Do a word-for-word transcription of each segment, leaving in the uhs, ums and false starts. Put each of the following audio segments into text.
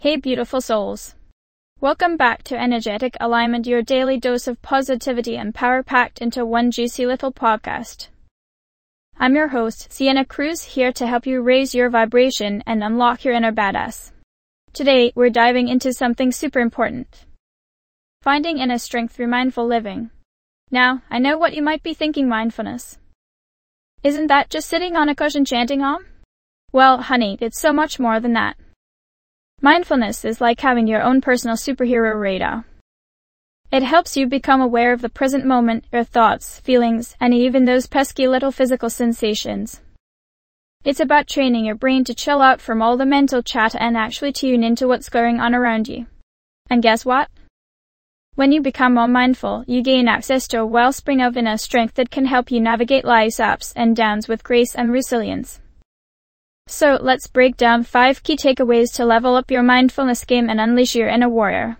Hey beautiful souls. Welcome back to Energetic Alignment, your daily dose of positivity and power packed into one juicy little podcast. I'm your host, Sienna Cruz, here to help you raise your vibration and unlock your inner badass. Today, we're diving into something super important. Finding inner strength through mindful living. Now, I know what you might be thinking, mindfulness. Isn't that just sitting on a cushion chanting Om? Well, honey, it's so much more than that. Mindfulness is like having your own personal superhero radar. It helps you become aware of the present moment, your thoughts, feelings, and even those pesky little physical sensations. It's about training your brain to chill out from all the mental chatter and actually tune into what's going on around you. And guess what? When you become more mindful, you gain access to a wellspring of inner strength that can help you navigate life's ups and downs with grace and resilience. So let's break down five key takeaways to level up your mindfulness game and unleash your inner warrior.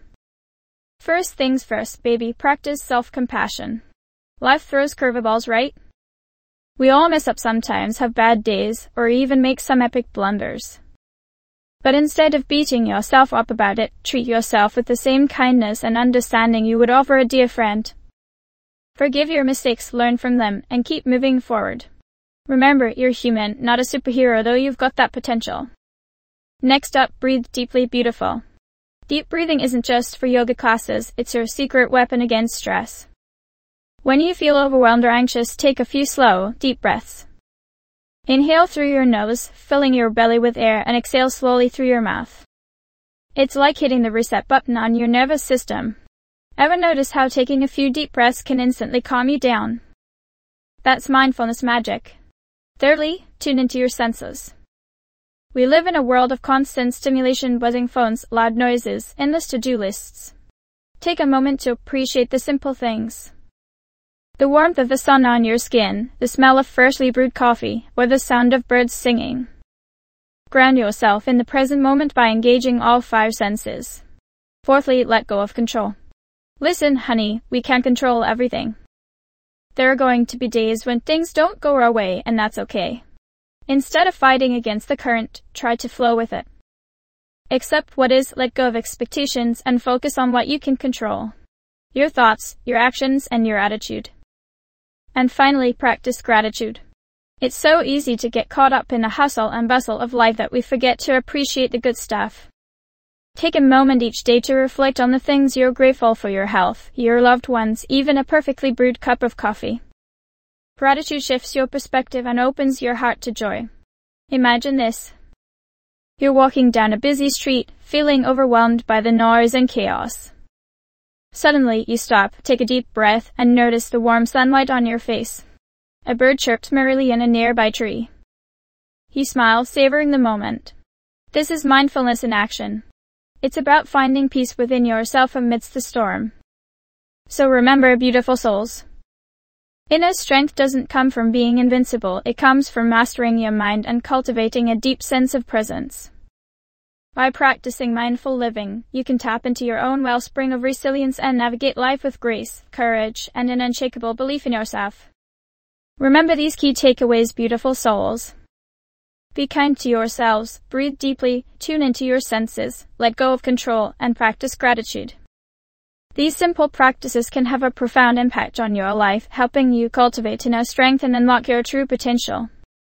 First things first, baby, practice self-compassion. Life throws curveballs, right? We all mess up sometimes, have bad days, or even make some epic blunders. But instead of beating yourself up about it, treat yourself with the same kindness and understanding you would offer a dear friend. Forgive your mistakes, learn from them, and keep moving forward. Remember, you're human, not a superhero, though you've got that potential. Next up, breathe deeply, beautiful. Deep breathing isn't just for yoga classes, it's your secret weapon against stress. When you feel overwhelmed or anxious, take a few slow, deep breaths. Inhale through your nose, filling your belly with air, and exhale slowly through your mouth. It's like hitting the reset button on your nervous system. Ever notice how taking a few deep breaths can instantly calm you down? That's mindfulness magic. Thirdly, tune into your senses. We live in a world of constant stimulation, buzzing phones, loud noises, endless to-do lists. Take a moment to appreciate the simple things. The warmth of the sun on your skin, the smell of freshly brewed coffee, or the sound of birds singing. Ground yourself in the present moment by engaging all five senses. Fourthly, let go of control. Listen, honey, we can't control everything. There are going to be days when things don't go our way, and that's okay. Instead of fighting against the current, try to flow with it. Accept what is, let go of expectations, and focus on what you can control. Your thoughts, your actions, and your attitude. And finally, practice gratitude. It's so easy to get caught up in the hustle and bustle of life that we forget to appreciate the good stuff. Take a moment each day to reflect on the things you're grateful for: your health, your loved ones, even a perfectly brewed cup of coffee. Gratitude shifts your perspective and opens your heart to joy. Imagine this. You're walking down a busy street, feeling overwhelmed by the noise and chaos. Suddenly, you stop, take a deep breath, and notice the warm sunlight on your face. A bird chirps merrily in a nearby tree. You smile, savoring the moment. This is mindfulness in action. It's about finding peace within yourself amidst the storm. So remember, beautiful souls. Inner strength doesn't come from being invincible, it comes from mastering your mind and cultivating a deep sense of presence. By practicing mindful living, you can tap into your own wellspring of resilience and navigate life with grace, courage, and an unshakable belief in yourself. Remember these key takeaways, beautiful souls. Be kind to yourselves, breathe deeply, tune into your senses, let go of control, and practice gratitude. These simple practices can have a profound impact on your life, helping you cultivate inner strength and unlock your true potential.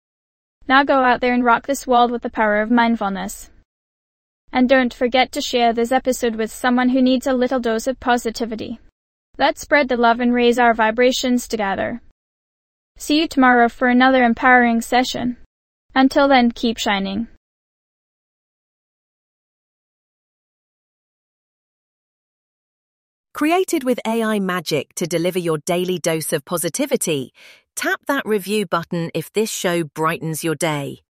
Now go out there and rock this world with the power of mindfulness. And don't forget to share this episode with someone who needs a little dose of positivity. Let's spread the love and raise our vibrations together. See you tomorrow for another empowering session. Until then, keep shining. Created with A I magic to deliver your daily dose of positivity, tap that review button if this show brightens your day.